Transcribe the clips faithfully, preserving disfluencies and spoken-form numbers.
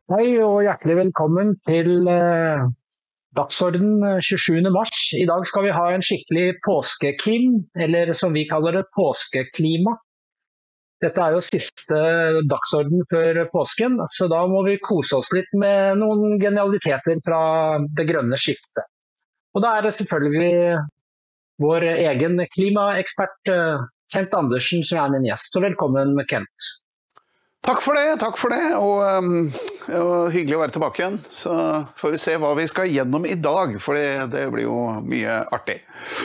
Hei og hjertelig velkommen til eh, Dagsorden eh, tjuesjuende mars. I dag skal vi ha en skikkelig påskekim, eller som vi kaller det, påskeklima. Dette er jo siste dagsorden før påsken, så da må vi kose oss litt med noen genialiteter fra det grønne skiftet. Og da er det selvfølgelig vår egen klimaekspert eh, Kent Andersen som er min gjest. Så velkommen, Kent. Takk for det, takk for det, og, um, og hyggelig å være tilbake igjen. Så får vi se hva vi skal gjennom i dag, for det, det blir jo mye artig.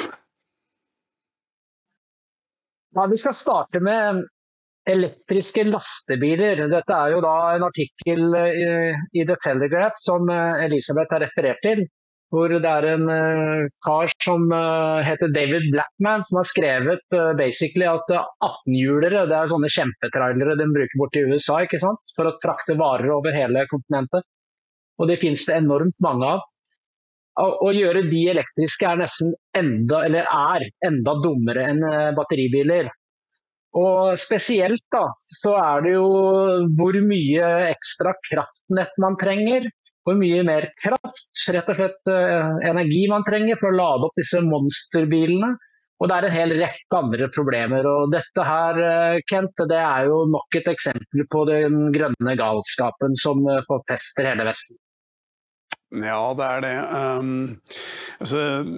Ja, vi skal starte med elektriske lastebiler. Dette er jo da en artikkel i, i The Telegraph som Elisabeth har referert til, hvor det er en uh, kar som uh, heter David Blackman, som har skrevet uh, basically at uh, atten-hjulere, det er sånne kjempetrailere de bruker bort i U S A, ikke sant? For å frakte varer over hele kontinentet. Og det finnes det enormt mange av. Å gjøre de elektriske er nesten enda, eller er enda dummere enn uh, batteribiler. Og spesielt da, så er det jo hvor mye ekstra kraftnett man trenger, hvor mye mer kraft, rett og slett uh, energi man trenger for å lade opp disse monsterbilene. Og det er en hel rekke andre problemer. Og dette her, uh, Kent, det er jo nok et eksempel på den grønne galskapen som uh, forpester hele Vesten. Ja, det er det. Um, altså,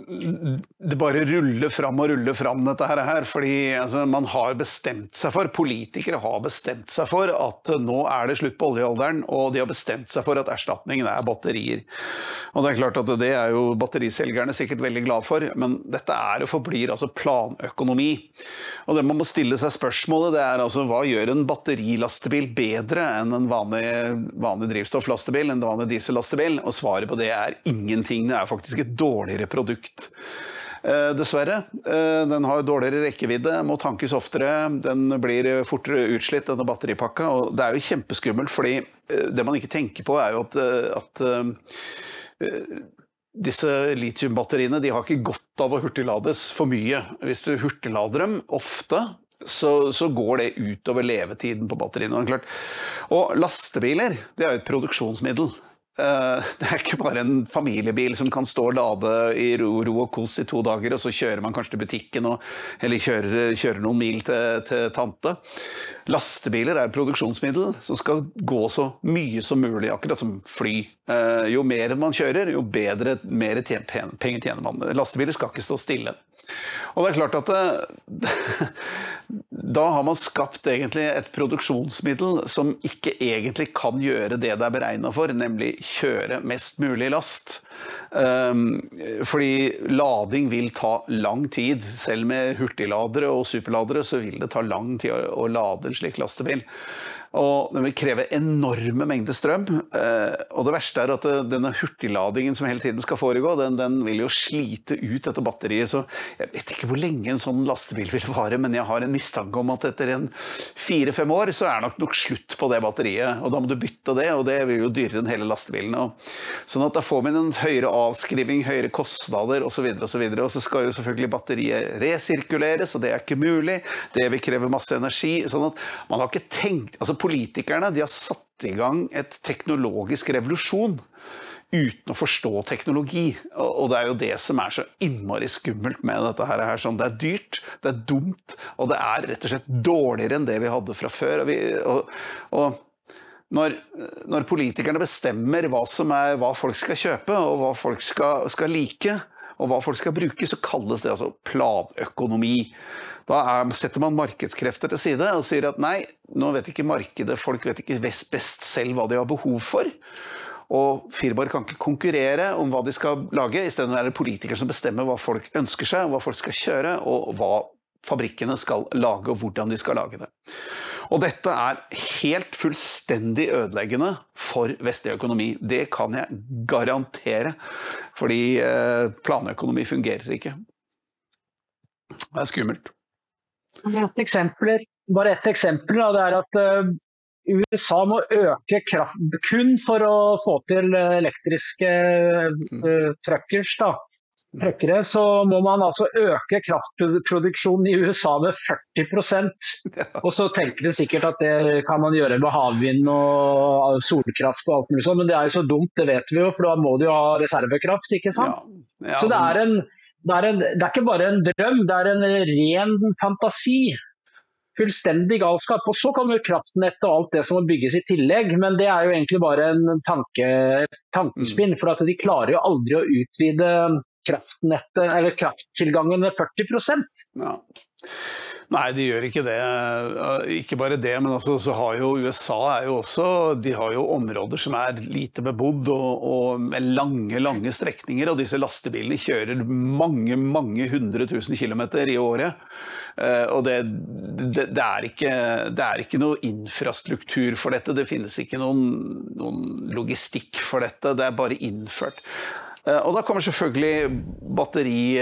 det bare ruller fram og ruller fram dette her, fordi altså, man har bestemt seg for, politikere har bestemt seg for at nå er det slutt på oljealderen, og de har bestemt seg for at erstatningen er batterier. Og det er klart at det er jo batteriselgerne sikkert veldig glad for, men dette er og forblir altså planøkonomi. Og det man må stille seg spørsmålet, det er altså, hva gjør en batterilastebil bedre enn en vanlig, vanlig drivstofflastebil, en vanlig diesellastebil? Og svaret på det er ingenting, det er faktisk et dårligere produkt. Eh, dessverre, eh, den har dårligere rekkevidde, må tankes oftere, den blir fortere utslitt, denne batteripakka, og det er jo kjempeskummelt, fordi eh, det man ikke tenker på er jo at, at eh, disse lithiumbatteriene, de har ikke godt av å hurtiglades for mye. Hvis du hurtiglader dem ofte, så, så går det utover levetiden på batteriene. Klart. Og lastebiler, det er jo et produksjonsmiddel. Uh, det er ikke bare en familiebil som kan stå og lade i ro, ro og kos i to dager, og så kjører man kanskje til butikken, og, eller kjører, kjører noen mil til, til tante. Lastebiler er et produksjonsmiddel som skal gå så mye som mulig, akkurat som fly. Uh, jo mer man kjører, jo bedre, mer tjen, penger tjener man. Lastebiler skal ikke stå stille. Og det er klart at det, da har man skapt egentlig et produksjonsmiddel som ikke egentlig kan gjøre det det er beregnet for, nemlig kjøre mest mulig last. Um, fordi lading vil ta lang tid. Selv med hurtigladere og superladere så vil det ta lang tid å, å lade en slik lastebil. Og den vil kreve enorme mengder strøm, og det verste er at denne hurtigladingen som hele tiden skal foregå, den, den vil jo slite ut dette batteriet, så jeg vet ikke hvor lenge en sånn lastebil vil vare, men jeg har en mistanke om at etter en fire-fem år så er nok nok slutt på det batteriet, og da må du bytte det, og det vil jo dyrere enn hele lastebilen. Og, sånn at da får man en høyere avskriving, høyere kostnader, og så videre, og så videre, og så skal jo selvfølgelig batteriet resirkuleres, og det er ikke mulig, det vil kreve masse energi, sånn at man har ikke tenkt, altså politikerne, de har satt i gang et teknologisk revolusjon uten å forstå teknologi, og det er jo det som er så innmari skummelt med dette her, sånn, det er dyrt, det er dumt, og det er rett og slett dårligere enn det vi hadde fra før, og, vi, og, og når, når politikerne bestemmer hva, som er, hva folk skal kjøpe, og hva folk skal, skal like, og hva folk skal bruke, så kalles det altså planøkonomi. Da er, setter man markedskrefter til side og sier at nei, nå vet ikke markedet, folk vet ikke best selv hva de har behov for, og firmaer kan ikke konkurrere om hva de skal lage, i stedet er det politikere som bestemmer hva folk ønsker seg, hva folk skal kjøre, og hva fabrikkene skal lage, og hvordan de skal lage det. Og dette er helt fullstendig ødeleggende for vestlig økonomi. Det kan jeg garantere, fordi planøkonomi fungerer ikke. Det er skummelt. Et eksempel, bare et eksempel, da, det er at uh, U S A må øke kraft kun for å få til elektriske uh, truckers, da. trekkere, så må man altså øke kraftproduksjonen i U S A med førti prosent. Og så tenker de sikkert at det kan man gjøre med havvind og solkraft og alt mulig sånn, men det er jo så dumt, det vet vi jo, for da må du jo ha reservekraft, ikke sant? Ja, ja, så det er, en, det, er en, det er ikke bare en drøm, det er en ren fantasi. Fullstendig galskap. Og så kommer kraftnettet og alt det som må bygges i tillegg, men det er jo egentlig bare en tanke, tankespinn, for at de klarer jo aldri å utvide kraftnettet, eller krafttilgangen med førti prosent. Ja. Nei, de gjør ikke det. Ikke bare det, men altså, så har jo U S A er jo også, de har jo områder som er lite bebodd og, og med lange, lange strekninger, og disse lastebilene kjører mange, mange hundre tusen kilometer i året. Og det, det, det, er ikke, det er ikke noe infrastruktur for dette, det finnes ikke noen, noen logistikk for dette, det er bare innført. Og da kommer selvfølgelig batteri,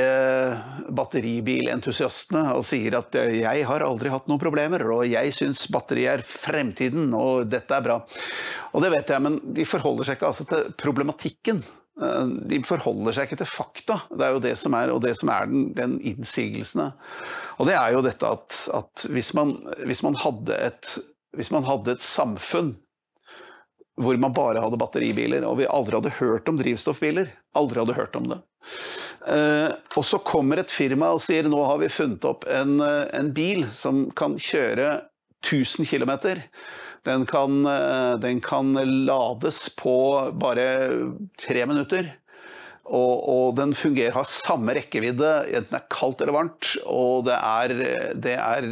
batteribilentusiastene og sier at jeg har aldri hatt noen problemer, og jeg synes batteri er fremtiden, og dette er bra. Og det vet jeg, men de forholder seg ikke altså til problematikken. De forholder seg ikke til fakta. Det er jo det som er, og det som er den, den innsigelsene. Og det er jo dette at, at hvis, man, hvis, man hadde et, hvis man hadde et samfunn hvor man bare hadde batteribiler, og vi aldri hadde hørt om drivstoffbiler. Aldri hadde hørt om det. Eh, og så kommer et firma og sier, nå har vi funnet opp en, en bil som kan kjøre tusen kilometer. Den kan, den kan lades på bare tre minutter. Og, og den fungerer, har samme rekkevidde, enten er kaldt eller varmt, og det er, det, er,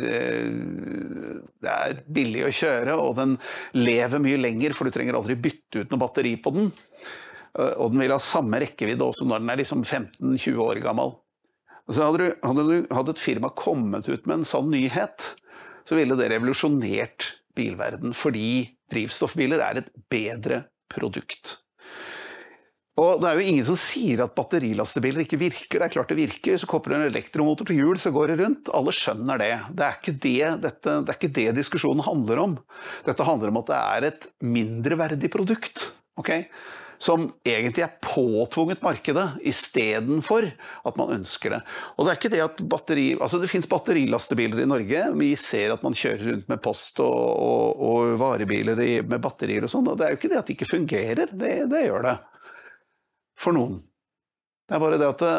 det er billig å kjøre, og den lever mye lenger, for du trenger aldri bytte ut noe batteri på den. Og den vil ha samme rekkevidde også når den er liksom femten til tjue år gammel. Så hadde, du, hadde, du, hadde et firma kommet ut med en sånn nyhet, så ville det revolusjonert bilverden, fordi drivstoffbiler er et bedre produkt. Og det er jo ingen som sier at batterilastebiler ikke virker. Det er klart det virker. Så kopper du en elektromotor til hjul, så går det rundt. Alle skjønner det. Det er ikke det, dette, det er ikke det diskusjonen handler om. Dette handler om at det er et mindreverdig produkt, okay? Som egentlig er påtvunget markedet, i stedet for at man ønsker det. Og det er ikke det at batteri... Altså det finnes batterilastebiler i Norge. Vi ser at man kjører rundt med post og, og, og varebiler i, med batterier og sånn. Og det er jo ikke det at det ikke fungerer. Det, det gjør det. For noen. Det er bare det at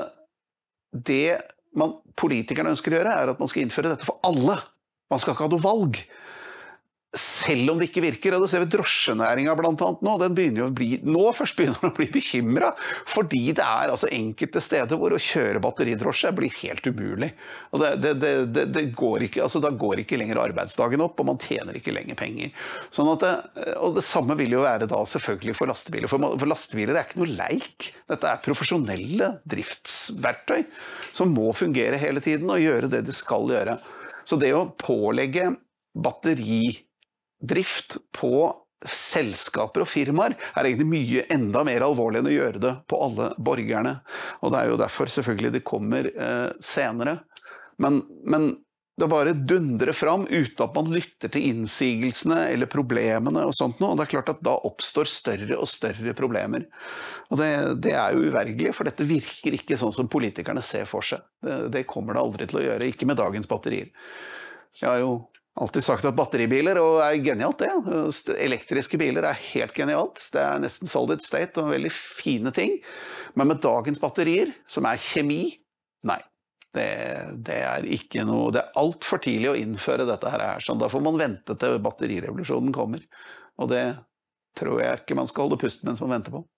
det man, politikerne ønsker å gjøre er at man skal innføre dette for alle. Man skal ikke ha noe valg. Selv om det ikke virker, og det ser vi drosjenæringen blant annet nå, den begynner jo å bli, nå først begynner den å bli bekymret, fordi det er altså enkelte steder hvor å kjøre batteridrosje blir helt umulig. Og det, det, det, det, det går ikke, altså da går ikke lenger arbeidsdagen opp, og man tjener ikke lenger penger. Sånn at det, og det samme vil jo være da selvfølgelig for lastebiler, for, for lastebiler er ikke noe leik. Dette er profesjonelle driftsverktøy som må fungere hele tiden og gjøre det de skal gjøre. Så det å pålegge batteri drift på selskaper og firmaer er egentlig mye enda mer alvorlig enn å gjøre det på alle borgerne. Og det er jo derfor selvfølgelig det kommer eh, senere. Men, men det bare dundrer fram uten at man lytter til innsigelsene eller problemene og sånt noe. Og det er klart at da oppstår større og større problemer. Og det, det er jo uvergelig, for dette virker ikke sånn som politikerne ser for seg. Det, det kommer det aldri til å gjøre, ikke med dagens batterier. Jeg har jo alltid sagt at batteribiler, og er genialt det. Elektriske biler er helt genialt. Det er nesten solid state og veldig fine ting. Men med dagens batterier, som er kjemi, nei. Det, det er ikke noe, det er alt for tidlig å innføre dette her. Sånn, da får man vente til batterirevolusjonen kommer. Og det tror jeg ikke man skal holde pusten mens man venter på.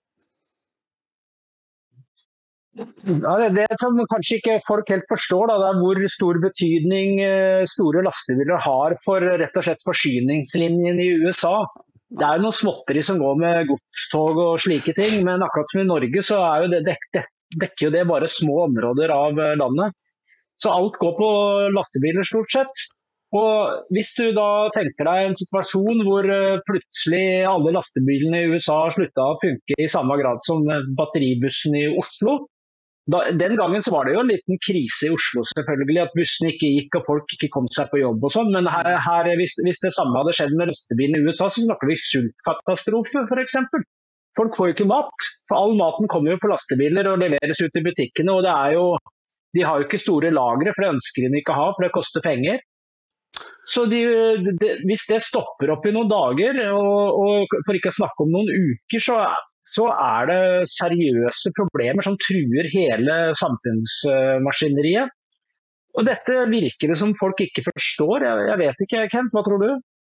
Ja, det, det som kanskje ikke folk helt forstår, da, det er hvor stor betydning store lastebiler har for rett og slett forsyningslinjen i U S A. Det er jo noen småtteri som går med godstog og slike ting, men akkurat som i Norge så er jo det, dek, dek, dekker jo det bare små områder av landet. Så alt går på lastebiler stort sett. Og hvis du da tenker deg en situasjon hvor plutselig alle lastebilene i U S A sluttet å funke i samme grad som batteribussen i Oslo, Da, den gangen så var det jo en liten krise i Oslo selvfølgelig, at bussen ikke gikk og folk ikke kom seg på jobb og sånn, men her, her, hvis, hvis det samme hadde skjedd med lastebilen i U S A, så snakker vi sultkatastrofe for eksempel. folk får jo ikke mat. For all maten kommer jo på lastebiler og leveres ut i butikkene, og det er jo, de har jo ikke store lagre, for det ønsker de ikke ha, for det koster penger. Så de, de, hvis det stopper opp i noen dager, og, og for ikke å snakke om noen uker, så, så er det seriøse problemer som truer hele samfunnsmaskineriet. Og dette virker det som folk ikke forstår. Jeg, jeg vet ikke, Kent, hva tror du?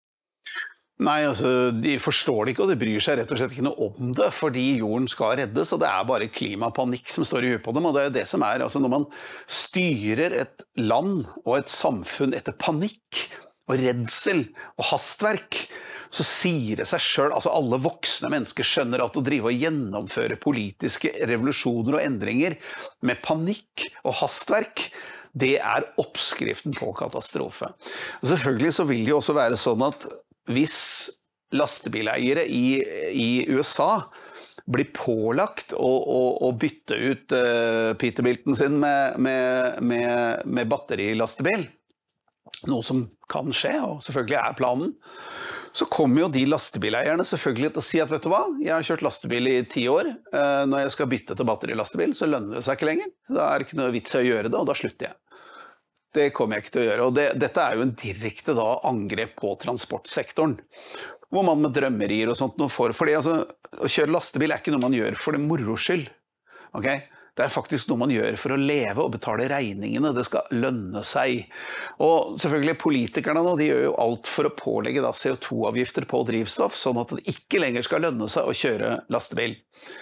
Nei, altså, de forstår det ikke, og de bryr seg rett og slett ikke noe om det, fordi jorden skal reddes, og det er bare klimapanikk som står i huet på dem, og det er det som er, altså når man styrer et land og et samfunn etter panikk, og redsel, og hastverk, så sier det seg selv, altså alle voksne mennesker skjønner at å drive og gjennomføre politiske revolusjoner og endringer med panikk og hastverk, det er oppskriften på katastrofe. Og selvfølgelig så vil det jo også være sånn at hvis lastebileiere i, i U S A blir pålagt å, å, å bytte ut uh, Peterbilten sin med, med, med, med batterilastebil, noe som kan skje, og selvfølgelig er planen, så kommer jo de lastebileierne selvfølgelig til å si at, vet du hva, jeg har kjørt lastebil i ti år, uh, når jeg skal bytte til batterilastebil, så lønner det seg ikke lenger. Da er det ikke noe vits i å gjøre det, og da slutter jeg. Det kommer jeg ikke til å gjøre, og det, dette er jo en direkte da, angrep på transportsektoren, hvor man med drømmerier og sånt noe får, fordi altså, å kjøre lastebil er ikke noe man gjør for det moro skyld, ok? Det er faktisk noe man gjør for å leve og betale regningene, det skal lønne seg. Og selvfølgelig politikerne nå, de gjør jo alt for å pålegge da, C O to avgifter på drivstoff, sånn at det ikke lenger skal lønne seg å kjøre lastebil.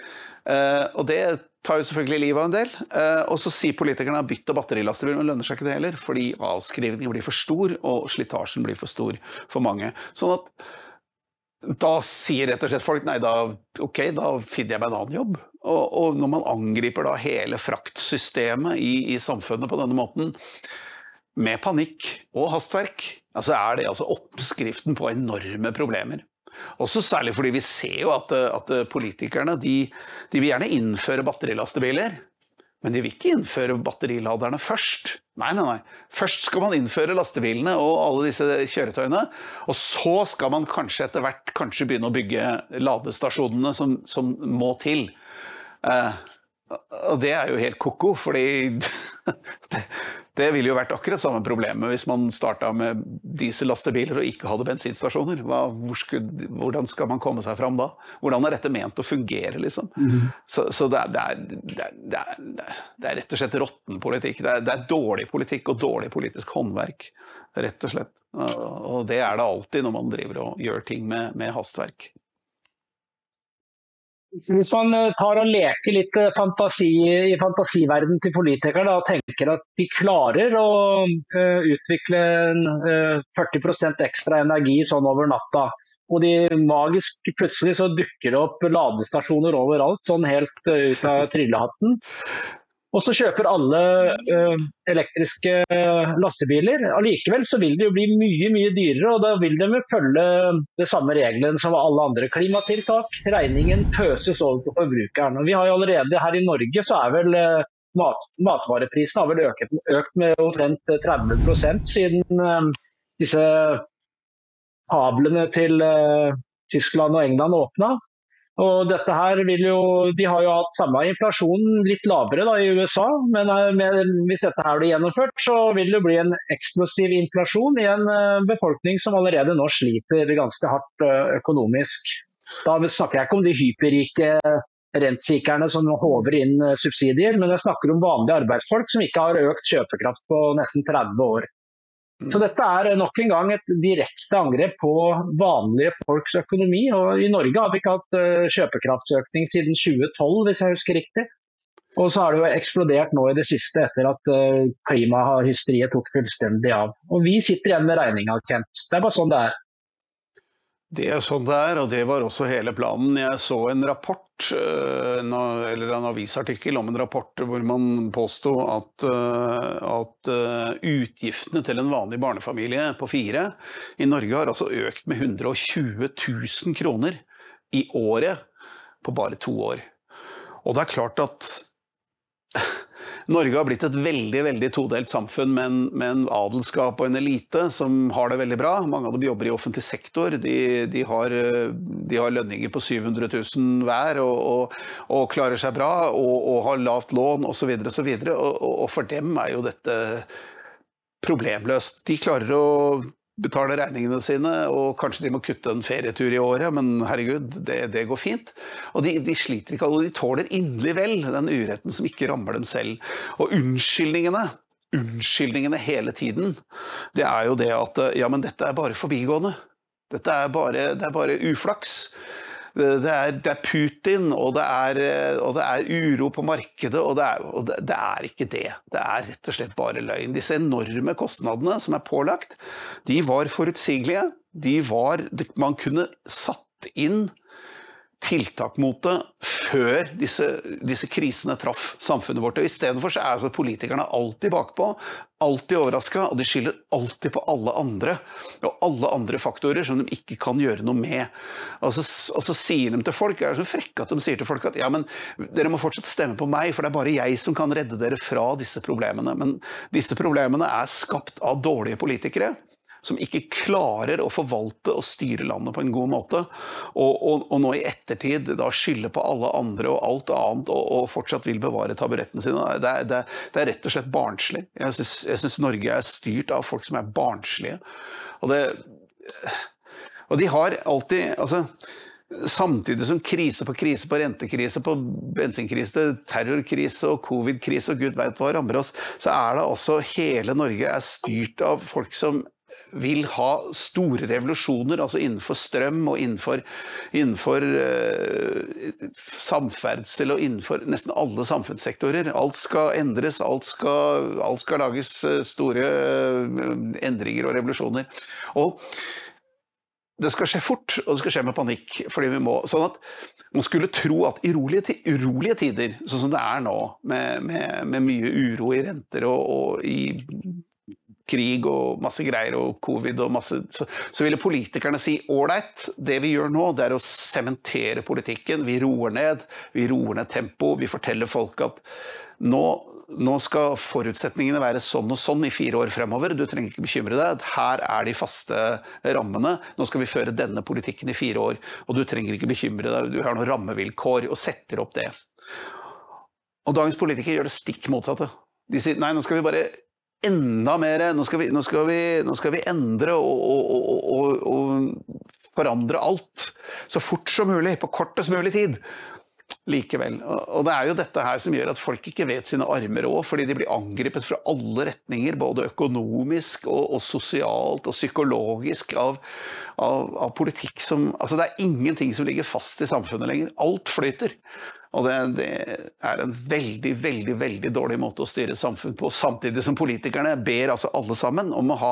Uh, og det tar jo selvfølgelig livet av en del, uh, og så sier politikerne at bytte batterilastebil, men lønner seg ikke det heller, fordi avskrivningen blir for stor, og slitasjen blir for stor for mange. Sånn at da sier rett og slett folk, nei da, ok, da finner jeg meg en annen jobb. Og, og når man angriper da hele fraktsystemet i, i samfunnet på denne måten, med panikk og hastverk, altså er det altså oppskriften på enorme problemer. Også særlig fordi vi ser jo at, at politikerne, de, de vil gjerne innføre batterilastebiler, men de vil ikke innføre batteriladerne først. Nei, nei, nei. Først skal man innføre lastebilene og alle disse kjøretøyene, og så skal man kanskje etter hvert kanskje begynne å bygge ladestasjonene som, som må til. Eh, og det er jo helt koko, fordi det, det ville jo vært akkurat samme problemet hvis man startet med diesellastebiler og ikke hadde bensinstasjoner. Hva, hvor skulle, hvordan skal man komme seg fram da? Hvordan er dette ment å fungere, liksom? Mm. Så, så det, er, det, er, det, er, det, er, det er rett og slett råtten politikk. Det er, det er dårlig politikk og dårlig politisk håndverk, rett og slett. Og det er det alltid når man driver og gjør ting med, med hastverk. Hvis man tar og leker litt fantasi, i fantasiverdenen til politikere og tenker at de klarer å uh, utvikle en, uh, førti prosent ekstra energi sånn over natta, og de magisk plutselig så dukker det opp ladestasjoner overalt, sånn helt uh, ut av trillehatten. Og så kjøper alle uh, elektriske lastebiler. Allikevel så vil det jo bli mye, mye dyrere, og da vil de følge det samme reglene som alle andre klimatiltak. Regningen pøses over på forbrukeren. Og vi har jo allerede her i Norge, så er vel uh, mat, matvareprisen har vel økt, økt med omtrent tretti prosent siden uh, disse kablene til uh, Tyskland og England åpna. Og dette her vil jo, de har jo hatt samme inflasjon, litt lavere da i U S A, men med, hvis dette her blir gjennomført, så vil det bli en eksplosiv inflasjon i en befolkning som allerede nå sliter ganske hardt økonomisk. Da snakker jeg ikke om de hyperrike rentsikerne som håver inn subsidier, men jeg snakker om vanlige arbeidsfolk som ikke har økt kjøpekraft på nesten tretti år. Så dette er nok en gang et direkte angrep på vanlige folks økonomi, og i Norge har vi ikke hatt kjøpekraftsøkning siden tjue tolv, hvis jeg husker riktig. Og så har det jo eksplodert nå i det siste etter at klimahysteriet tok fullstendig av. Og vi sitter igjen med regninga, Kent. Det er bare sånn det er. Det er sånn det er, og det var også hele planen. Jeg så en rapport, eller en avisartikkel om en rapport hvor man påstod at, at utgiftene til en vanlig barnefamilie på fire i Norge har altså økt med hundre og tjue tusen kroner i året på bare to år. Og det er klart at Norge har blitt et veldig, veldig todelt samfunn med en, med en adelskap og en elite som har det veldig bra. Mange av dem jobber i offentlig sektor, de, de, har, de har lønninger på syv hundre tusen hver og, og, og klarer seg bra og, og har lavt lån og så videre og så videre. Og, og for dem er jo dette problemløst. De klarer å betale regningene sine, og kanskje de må kutte en ferietur i året, men herregud, det, det går fint. Og de, de sliter ikke, og de tåler inderlig vel den uretten som ikke rammer dem selv. Og unnskyldningene, unnskyldningene hele tiden, det er jo det at, ja, men dette er bare forbigående. Dette er bare, det er bare uflaks. Det er, det er Putin, og det er, og det er uro på markedet, og, det er, og det, det er ikke det. Det er rett og slett bare løgn. Disse enorme kostnadene som er pålagt, de var forutsigelige. De var, man kunne satt inn tiltak mot det før disse, disse krisene traff samfunnet vårt. Og i stedet for så er altså politikerne alltid bakpå, alltid overrasket, og de skylder alltid på alle andre, og alle andre faktorer som de ikke kan gjøre noe med. Og så, og så sier de til folk, det er så frekke at de sier til folk at ja, men dere må fortsatt stemme på meg, for det er bare jeg som kan redde dere fra disse problemene. Men disse problemene er skapt av dårlige politikere, som ikke klarer å forvalte og styre landet på en god måte, og, og, og nå i ettertid da skylder på alle andre og alt annet, og, og fortsatt vil bevare taburetten sin. Det er, det, det er rett og slett barnslig. Jeg synes, jeg synes Norge er styrt av folk som er barnslige. Og, det, og de har alltid, altså, samtidig som krise på krise på rentekrise, på bensinkrise, terrorkrise og covid-krise, og Gud vet hva rammer oss, så er det også hele Norge er styrt av folk som vil ha store revolusjoner, altså innenfor strøm og innenfor, innenfor uh, samferdsel og innenfor nesten alle samfunnssektorer. Alt skal endres, alt skal, alt skal lages store uh, endringer og revolusjoner. Og det skal skje fort, og det skal skje med panikk, fordi vi må, sånn at man skulle tro at i urolige, urolige tider, sånn som det er nå, med, med, med mye uro i renter og, og i krig og masse greier og covid og masse, så, så ville politikerne si, ålreit, det vi gjør nå, det er å sementere politikken, vi roer ned, vi roer ned tempo, vi forteller folk at nå, nå skal forutsetningene være sånn og sånn i fire år fremover, du trenger ikke bekymre deg, her er de faste rammene, nå skal vi føre denne politikken i fire år, og du trenger ikke bekymre deg, du har noen rammevilkår, og setter opp det. Og dagens politikere gjør det stikk motsatte. De sier, nei, nå skal vi bare enda mer, nå skal vi, nå skal vi, nå skal vi endre og, og, og, og, og forandre alt så fort som mulig, på kortest mulig tid. Likevel. Og det er jo dette her som gjør at folk ikke vet sine armer også, fordi de blir angrepet fra alle retninger, både økonomisk og, og sosialt og psykologisk av, av, av politikk som, altså det er ingenting som ligger fast i samfunnet lenger. Alt flyter. Og det, det er en veldig, veldig, veldig dårlig måte å styre samfunn på, samtidig som politikerne ber altså alle sammen om å ha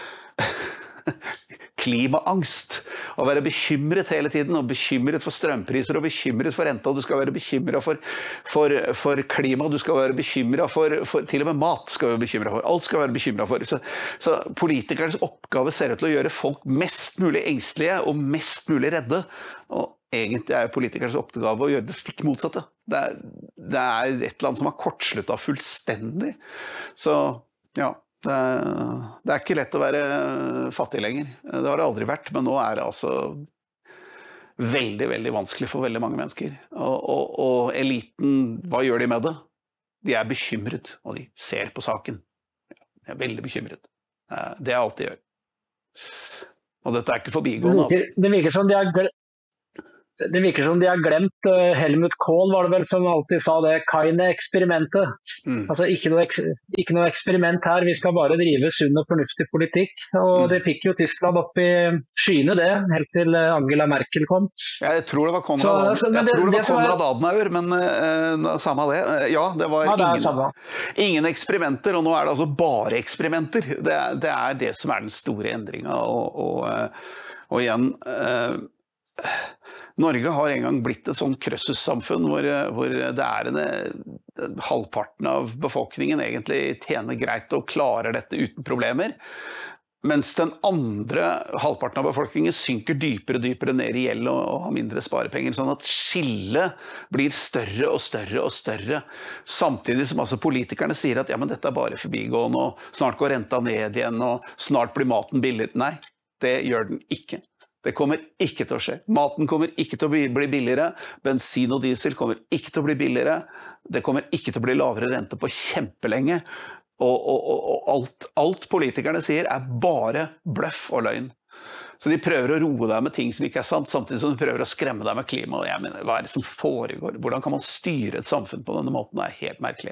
klimaangst, og være bekymret hele tiden, og bekymret for strømpriser, og bekymret for renta, du skal være bekymret for, for, for klima, du skal være bekymret for, for, til og med mat skal du være bekymret for, alt skal være bekymret for. Så, så politikernes oppgave ser ut til å gjøre folk mest mulig engstelige, og mest mulig redde, og egentlig er politikernes oppgave å gjøre det stikk motsatte. Det er, det er et eller annet som har kortsluttet fullstendig. Så, ja, det er, det er ikke lett å være fattig lenger. Det har det aldri vært, men nå er det altså veldig, veldig vanskelig for veldig mange mennesker. Og, og, og eliten, hva gjør de med det? De er bekymret, og de ser på saken. De er veldig bekymret. Det er alt de gjør. Og dette er ikke forbigående. Det virker, det virker som de har glemt Det virker som de har glemt, uh, Helmut Kohl var det vel som alltid sa det, Keine-eksperimentet. Mm. Altså ikke noe, eks, ikke noe eksperiment her, vi skal bare drive sunn og fornuftig politikk. Og mm. det fikk jo Tyskland opp i skyene det, helt til Angela Merkel kom. Jeg tror det var Konrad, så, så, jeg det, tror det var det Konrad er... Adenauer, men uh, samme det. Ja, det var ja, det ingen, ingen eksperimenter, og nå er det altså bare eksperimenter. Det, det er det som er den store endringen. Og, og, og igjen... Uh, Norge har en gang blitt et sånn krøssussamfunn hvor, hvor det er en, halvparten av befolkningen egentlig tjener greit og klarer dette uten problemer. mens den andre halvparten av befolkningen synker dypere og dypere ned i gjeld og, og har mindre sparepenger, sånn at skillet blir større og større og større, samtidig som altså politikerne sier at ja, men dette er bare forbigående, og snart går renta ned igjen, og snart blir maten billigere. Nei, det gjør den ikke. Det kommer ikke til å skje. Maten kommer ikke til å bli billigere, bensin og diesel kommer ikke til å bli billigere, det kommer ikke til å bli lavere rente på kjempelenge, og, og, og, og alt, alt politikerne sier er bare bløff og løgn. Så de prøver å roe deg med ting som ikke er sant, samtidig som de prøver å skremme deg med klima. Og jeg mener, hva er det som foregår? Hvordan kan man styre et samfunn på denne måten? Det er helt merkelig.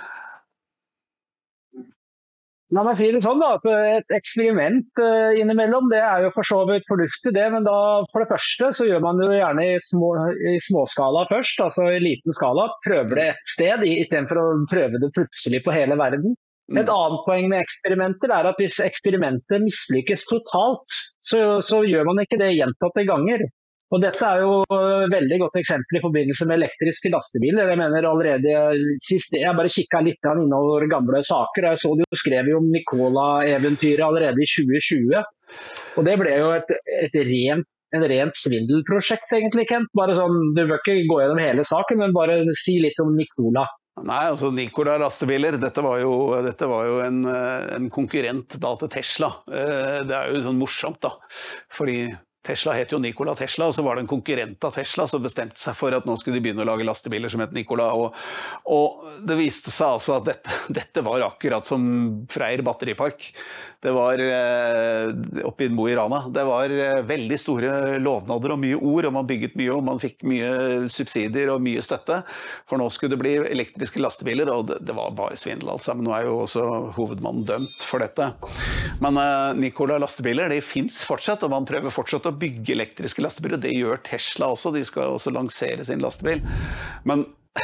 La meg si det sånn da, at et eksperiment uh, innimellom, det er jo for så vidt fornuftig det, men da for det første så gjør man det gjerne i, små, i småskala først, altså i liten skala, prøver det et sted i, i stedet for å prøve det plutselig på hele verden. Et annet poeng med eksperimenter er at hvis eksperimentet mislykkes totalt, så, så gjør man ikke det gjentatte ganger. Og dette er jo et veldig godt eksempel i forbindelse med elektriske lastebiler. Jeg mener allerede sist, jeg bare kikket litt innover gamle saker. Jeg så du skrev jo om Nikola-eventyret allerede i tjue tjue. Og det ble jo et, et rent, en rent svindelprosjekt egentlig, Kent. Bare sånn, du bør ikke gå gjennom hele saken, men bare si litt om Nikola. Nei, altså Nikola lastebiler, dette var jo, dette var jo en, en konkurrent da til Tesla. Det er jo sånn morsomt da, fordi Tesla het jo Nikola Tesla, og så var det en konkurrent av Tesla som bestemte seg for at nå skulle de begynne å lage lastebiler som het Nikola, og, og det viste seg altså at dette, dette var akkurat som Freyr batteripark. Det var eh, oppe i Mo i Rana. Det var eh, veldig store lovnader og mye ord, og man bygget mye, og man fikk mye subsidier og mye støtte, for nå skulle det bli elektriske lastebiler, og det, det var bare svindel alt sammen. Nå er jo også hovedmannen dømt for dette. Men eh, Nikola lastebiler, det finnes fortsatt, og man prøver fortsatt å bygge elektriske lastebiler. Det gjør Tesla også, de skal også lansere sin lastebil. Men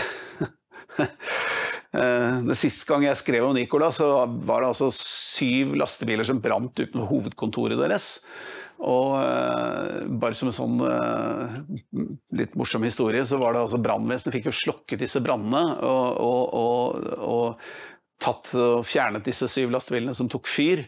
det siste gang jeg skrev om Nikola, så var det altså syv lastebiler som brant utenfor hovedkontoret deres. Og bare som en sånn litt morsom historie, så var det altså brannvesenet fikk jo slokket disse brandene, og, og, og, og tatt og fjernet disse syv lastebilene som tok fyr.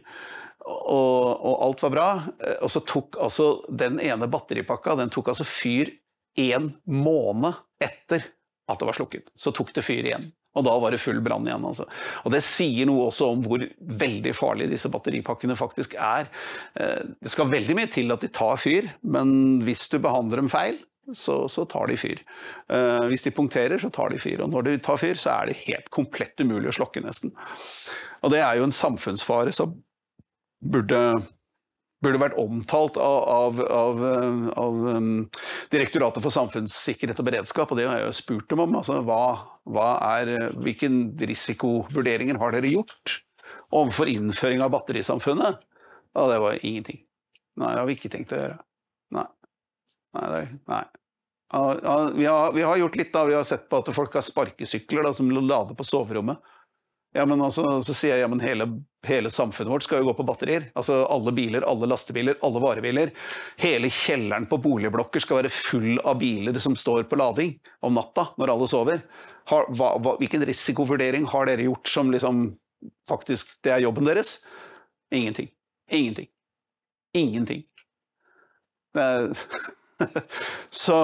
Og, og alt var bra, og så tok altså den ene batteripakka, den tok altså fyr en måned etter at det var slukket. Så tok det fyr igjen, og da var det full brann igjen. Altså. Og det sier noe også om hvor veldig farlige disse batteripakkene faktisk er. Det skal veldig mye til at de tar fyr, men hvis du behandler dem feil, så, så tar de fyr. Hvis de punkterer, så tar de fyr, og når de tar fyr, så er det helt komplett umulig å slokke nesten. Og det er jo en samfunnsfare som burde, burde vært omtalt av, av, av, av um, Direktoratet for samfunnssikkerhet og beredskap, og det har jeg jo spurt dem om. Altså, hva, hva er, hvilken risikovurderinger har dere gjort overfor innføring av batterisamfunnet? Ja, det var ingenting. Nei, det har vi ikke tenkt å gjøre. Nei. Nei, det, nei. Ja, ja, vi, har, vi har gjort litt da, vi har sett på at folk har sparkesykler da, som lader på soverommet. Ja, men altså, så sier jeg, ja, men hele, hele samfunnet vårt skal jo gå på batterier. Altså alle biler, alle lastebiler, alle varebiler. Hele kjelleren på boligblokker skal være full av biler som står på lading om natta, når alle sover. Har, hva, hva, hvilken risikovurdering har dere gjort som liksom, faktisk, det er jobben deres? Ingenting. Ingenting. Ingenting. Det er, så...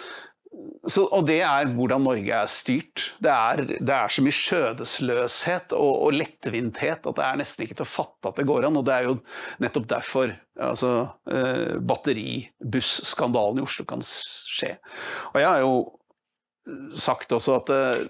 Så, og det er hvordan Norge er styrt. Det er, det er så mye skjødesløshet og, og lettvinthet at det er nesten ikke til å fatte at det går an. Og det er jo nettopp derfor altså, eh, batteribuss-skandalen i Oslo kan skje. Og jeg har jo sagt også at eh,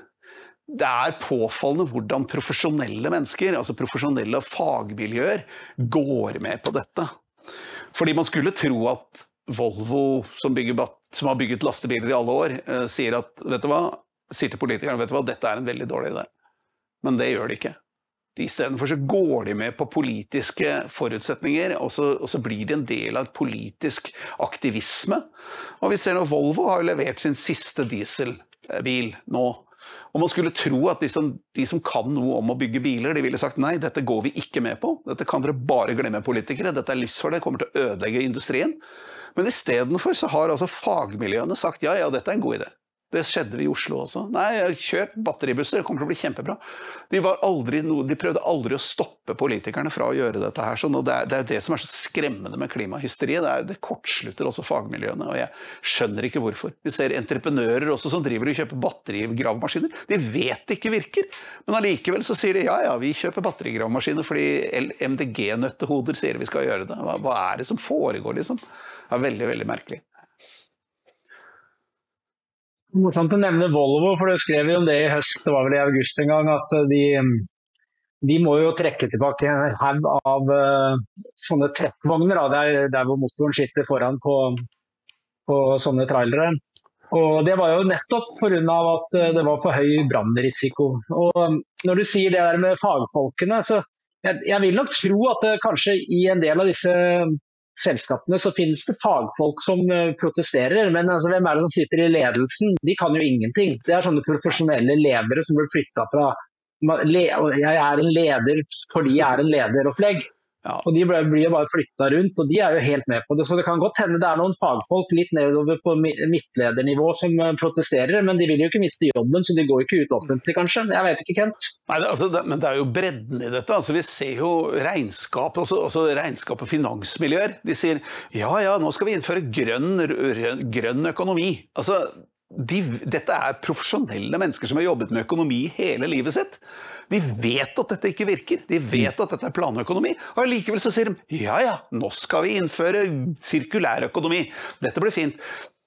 det er påfallende hvordan profesjonelle mennesker, altså profesjonelle fagmiljøer, går med på dette. Fordi man skulle tro at Volvo, som, bygger, som har bygget lastebiler i alle år, eh, sier at, vet du hva, sier til politikerne, vet du hva, dette er en veldig dårlig idé. Men det gjør de ikke. I stedet for så går de med på politiske forutsetninger, og så, og så blir de en del av et politisk aktivisme. Og vi ser nå, Volvo har jo levert sin siste dieselbil nå. Og man skulle tro at de som, de som kan noe om å bygge biler, de ville sagt, nei, dette går vi ikke med på. Dette kan dere bare glemme politikere. Dette er livsfarlig, det kommer til å ødelegge industrien. Men i stedet for så har altså fagmiljøene sagt, ja, ja, dette er en god idé. Det skjedde i Oslo også. Nei, kjøp batteribusser, det kommer til å bli kjempebra. De, var aldri no, de prøvde aldri å stoppe politikerne fra å gjøre dette her. Så det, er, det er det som er så skremmende med klimahysteriet. Det, er, det kortslutter også fagmiljøene, og jeg skjønner ikke hvorfor. Vi ser entreprenører også som driver og kjøper batterigravemaskiner. De vet det ikke virker, men allikevel så sier de ja, ja, vi kjøper batterigravemaskiner fordi M D G-nøttehoder sier vi skal gjøre det. Hva, hva er det som foregår, liksom? Det er veldig, veldig merkelig. Morsomt å nevne Volvo, for du skrev jo om det i høst, det var vel i august en gang, at de, de må jo trekke tilbake en haug av uh, sånne trekkvogner, da, der, der hvor motoren sitter foran på, på sånne trailere. Og det var jo nettopp på grunn av at det var for høy brannrisiko. Og når du sier det der med fagfolkene, så jeg, jeg vil nok tro at det kanskje i en del av disse selskapene så finnes det fagfolk som protesterer, men altså, hvem er det som sitter i ledelsen? De kan jo ingenting. Det er sånne profesjonelle ledere som blir flyttet fra jeg er en leder fordi jeg er en lederopplegg. Ja. Og de blir jo bare flyttet rundt, og de er jo helt med på det. Så det kan godt hende det er noen fagfolk litt nedover på midtledernivå som protesterer, men de vil jo ikke miste jobben, så de går ikke ut offentlig kanskje. Jeg vet ikke, Kent. Nei, det, altså, det, men det er jo bredden i dette. Altså, vi ser jo regnskap, også, også regnskap og finansmiljøer. De sier, ja, ja, nå skal vi innføre grønn, grønn økonomi. Altså, de, dette er profesjonelle mennesker som har jobbet med økonomi hele livet sitt. De vet at dette ikke virker, de vet at dette er planøkonomi, og likevel så sier de, ja ja, nå skal vi innføre sirkulærøkonomi, dette blir fint.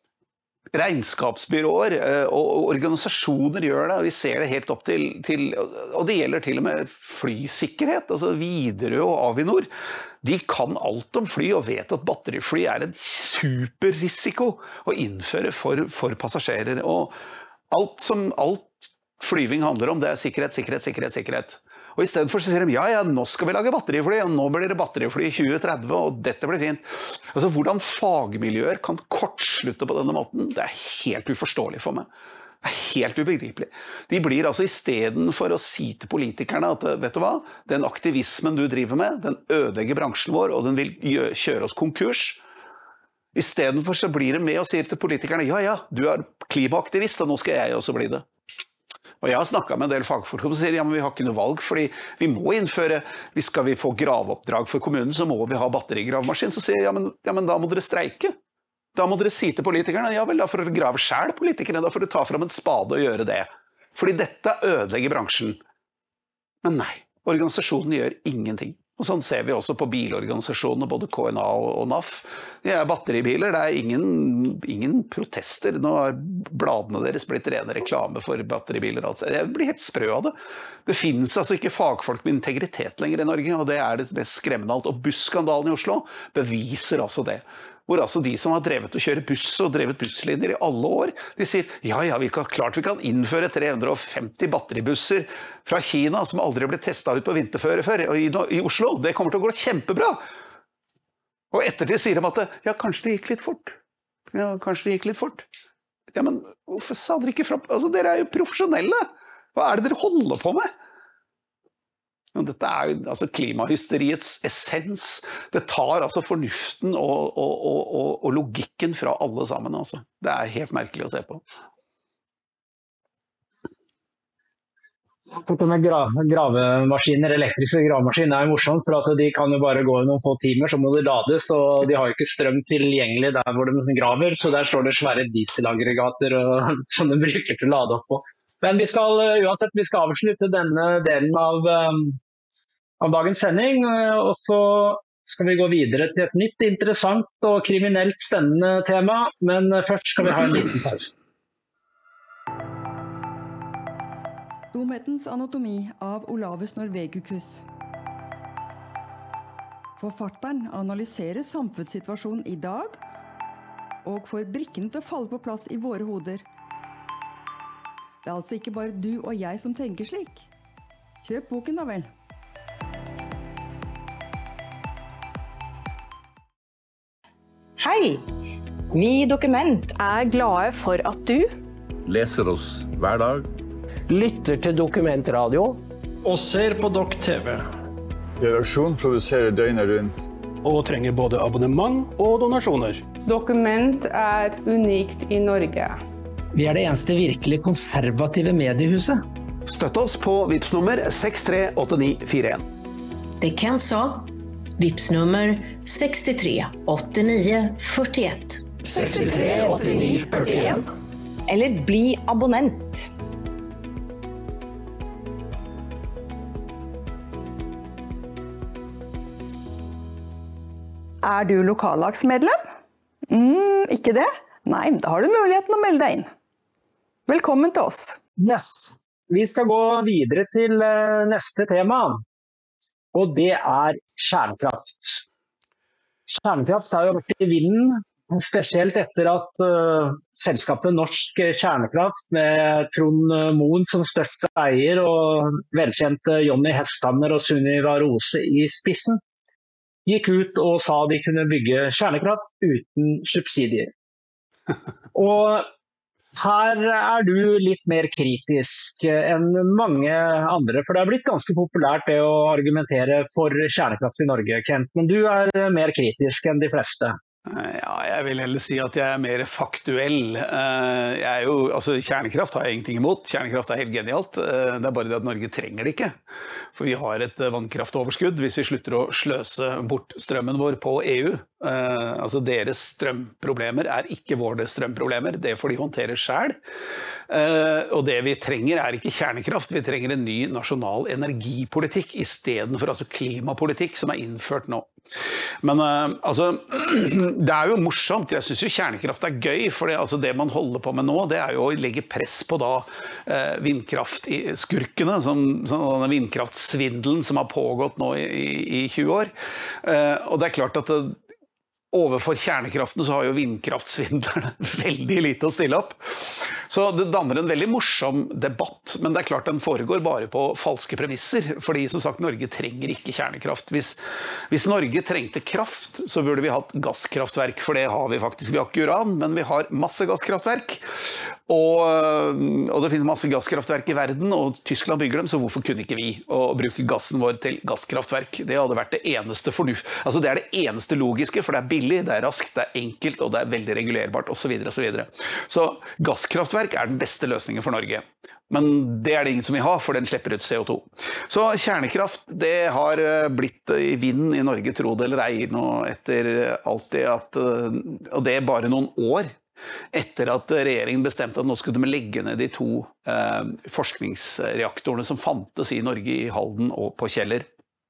Regnskapsbyråer og organisasjoner gjør det, og vi ser det helt opp til, til og det gjelder til og med flysikkerhet, altså Widerøe og Avinor. De kan alt om fly og vet at batterifly er en superrisiko å innføre for, for passasjerer, og alt som alt flyving handler om, det er sikkerhet, sikkerhet, sikkerhet, sikkerhet. Og i stedet for så sier de, ja, ja, nå skal vi lage batterifly, og nå blir det batterifly i tjue tretti, og dette blir fint. Altså, hvordan fagmiljøer kan kortslutte på denne måten, det er helt uforståelig for meg. Det er helt ubegripelig. De blir altså i stedet for å si til politikerne at, vet du hva, den aktivismen du driver med, den ødelegger bransjen vår, og den vil kjøre oss konkurs. I stedet for så blir det med og sier til politikerne, ja, ja, du er klimaaktivist, og nå skal jeg også bli det. Og jeg har snakket med en del fagfolk som sier, ja, men vi har ikke noe valg, fordi vi må innføre, hvis skal vi få graveoppdrag for kommunen, så må vi ha batterigravemaskin. Så sier jeg, ja men, ja, men da må dere streike. Da må dere si til politikerne, ja vel, da får dere grave selv politikerne, da får dere ta frem en spade og gjøre det. Fordi dette ødelegger bransjen. Men nei, organisasjonen gjør ingenting. Og sånn ser vi også på bilorganisasjonene, både K N A og N A F. Det er batteribiler, det er ingen, ingen protester. Nå har bladene deres blitt rene reklame for batteribiler. Altså. Jeg blir helt sprø av det. Det finnes altså ikke fagfolk med integritet lenger i Norge, og det er det mest skremmende alt. Og busskandalen i Oslo beviser altså det. Hvor altså de som har drevet å kjøre buss og drevet busslinjer i alle år, de sier, ja, ja, vi kan, klart vi kan innføre tre hundre og femti batteribusser fra Kina som aldri ble testet ut på vinterføre før i, i Oslo. Det kommer til å gå kjempebra. Og ettertid sier de at, ja, kanskje det gikk litt fort. Ja, kanskje det gikk litt fort. Ja, men hvorfor sa dere ikke fra? Altså, dere er jo profesjonelle. Hva er det dere holder på med? Og dette er jo altså klimahysteriets essens. Det tar altså fornuften og, og, og, og logikken fra alle sammen. Altså. Det er helt merkelig å se på. Dette med gra gravemaskiner, elektriske gravemaskiner er jo morsomt, for at de kan jo bare gå i noen få timer, så må de lades, og de har jo ikke strøm tilgjengelig der hvor de graver, så der står det svære dieselaggregater og, som de bruker til å lade opp på. Men vi skal uansett vi skal avslutte denne delen av, um, av dagens sending, og så skal vi gå videre til et nytt interessant og kriminelt spennende tema, men først skal vi ha en liten pause. Dumhetens anatomi av Olavus Norvegicus. Forfatteren analyserer samfunnssituasjonen i dag, og får brikkene til å falle på plass i våre hoder. Det er altså ikke bare du og jeg som tenker slik. Kjøp boken da vel. Hei! Vi i Dokument er glade for at du leser oss hver dag, lytter til Dokumentradio og ser på Dok T V. Redaksjon produserer døgnet rundt og trenger både abonnement og donasjoner. Dokument er unikt i Norge. Vi er det eneste virkelig konservative mediehuset. Støtt oss på Vipps nummer seks tre åtte ni fire en. Det Kent sa. Vipps nummer seks tre åtte ni fire ett. seks tre åtte ni fire en. Eller bli abonnent. Er du lokallagsmedlem? Mm, ikke det? Nei, da har du muligheten å melde deg inn. Velkommen til oss. Yes. Vi skal gå videre til eh, neste tema, og det er kjernekraft. Kjernekraft har jo vært i vinden, spesielt etter at uh, selskapet Norsk Kjernekraft med Trond Moen som største eier og velkjente Jonny Hesthammer og Sunniva Rose i spissen, gikk ut og sa de kunne bygge kjernekraft uten subsidier. Og her er du litt mer kritisk enn mange andre, for det har blitt ganske populært det å argumentere for kjernekraft i Norge, Kent, men du er mer kritisk enn de fleste. Ja, jeg vil heller si at jeg er mer faktuell. Jeg er jo, altså, kjernekraft har jeg ingenting imot. Kjernekraft er helt genialt. Det er bare det at Norge trenger det ikke. For vi har et vannkraftoverskudd hvis vi slutter å sløse bort strømmen vår på E U. Altså deres strømproblemer er ikke våre strømproblemer. Det får de håndtere selv. Og det vi trenger er ikke kjernekraft. Vi trenger en ny nasjonal energipolitikk i stedet for altså klimapolitikk som er innført nå. Men altså, det er jo morsomt. Jeg synes jo kjernekraft er gøy, for det, altså det man holder på med nå, det er jo å legge press på da eh, vindkraftskurkene, som, som denne vindkraftsvindelen som har pågått nå i, i, i tjue år. Eh, og det er klart at det, overfor kjernekraften så har jo vindkraftsvindlerne veldig lite å stille opp. Så det danner en veldig morsom debatt, men det er klart den foregår bare på falske premisser, fordi som sagt Norge trenger ikke kjernekraft. Hvis, hvis Norge trengte kraft, så burde vi hatt gasskraftverk, for det har vi faktisk. Vi har ikke uran, men vi har masse gasskraftverk, og, og det finnes masse gasskraftverk i verden, og Tyskland bygger dem, så hvorfor kunne ikke vi å bruke gassen vår til gasskraftverk? Det hadde vært det eneste fornuft. Altså det er det eneste logiske, for det er billig, det er raskt, det er enkelt, og det er veldig regulerbart, og så videre, og så videre. Så gasskraftverk er den beste løsningen for Norge. Men det er det ingen som vil ha, for den slipper ut C O to. Så kjernekraft, det har blitt i vinden i Norge, tro det eller ei, nå etter alt det at, og det er bare noen år etter at regjeringen bestemte at nå skulle de legge ned de to eh, forskningsreaktorene som fantes i Norge, i Halden og på Kjeller,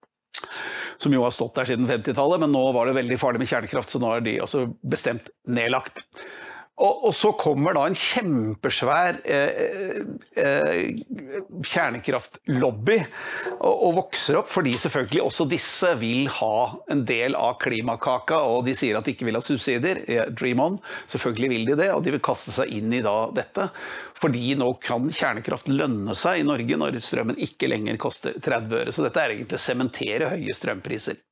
som jo har stått der siden femtitallet, men nå var det veldig farlig med kjernekraft, så nå er de også bestemt nedlagt. Og, og så kommer da en kjempesvær eh, eh, kjernekraftlobby og, og vokser opp, fordi selvfølgelig også disse vil ha en del av klimakaka, og de sier at de ikke vil ha subsidier. Dream on, selvfølgelig vil de det, og de vil kaste seg inn i da dette, fordi nå kan kjernekraft lønne seg i Norge når strømmen ikke lenger koster tretti øre, så dette er egentlig å sementere høye strømpriser.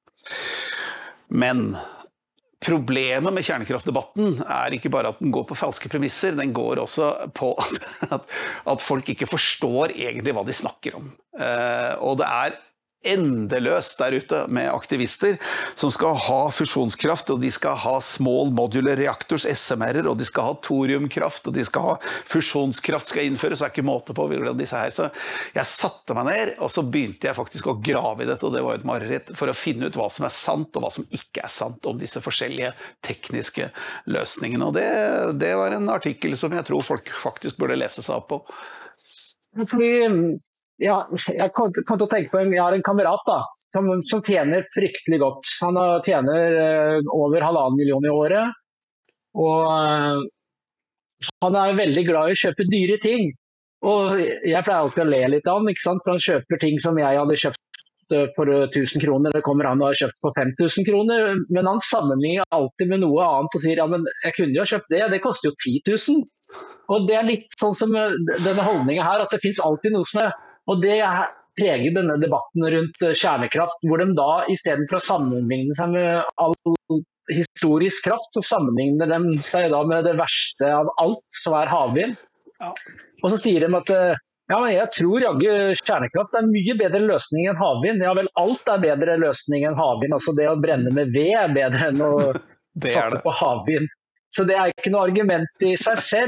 Men problemet med kjernekraftdebatten er ikke bare at den går på falske premisser, den går også på at, at folk ikke forstår egentlig hva de snakker om. Eh, og det er endeløst der ute med aktivister som skal ha fusjonskraft, og de skal ha small modular reactors, S M R-er, og de skal ha thoriumkraft, og de skal ha fusjonskraft skal innføres, så er ikke måte på hvordan disse her. Så jeg satte meg ned, og så begynte jeg faktisk å grave i dette, og det var et mareritt, for å finne ut hva som er sant, og hva som ikke er sant om disse forskjellige tekniske løsningene. Og det, det var en artikkel som jeg tror folk faktisk burde lese seg opp på. Fordi ja, jeg kan, kan tenke på en, jeg har en kamerat da, som, som tjener fryktelig godt. Han tjener uh, over halvannen million i året, og uh, han er veldig glad i å kjøpe dyre ting. Og jeg pleier alltid å le litt av ham, ikke sant? For han kjøper ting som jeg hadde kjøpt for tusen kroner, det kommer han og har kjøpt for fem tusen kroner, men han sammenligner alltid med noe annet og sier, ja, men jeg kunne jo ha kjøpt det, det koster jo ti tusen. Og det er litt sånn som denne holdningen her, at det finnes alltid noe som er. Og det preger denne debatten rundt kjernekraft, hvor de da, i stedet for å sammenligne seg med all historisk kraft, så sammenligner de seg da med det verste av alt, som er havvind. Ja. Og så sier de at ja, men jeg tror jaggu kjernekraft er mye bedre løsning enn havvind. Ja vel, alt er bedre løsning enn havvind. Altså det å brenne med ved er bedre enn å satse på havvind. Så det er ikke noe argument i seg selv.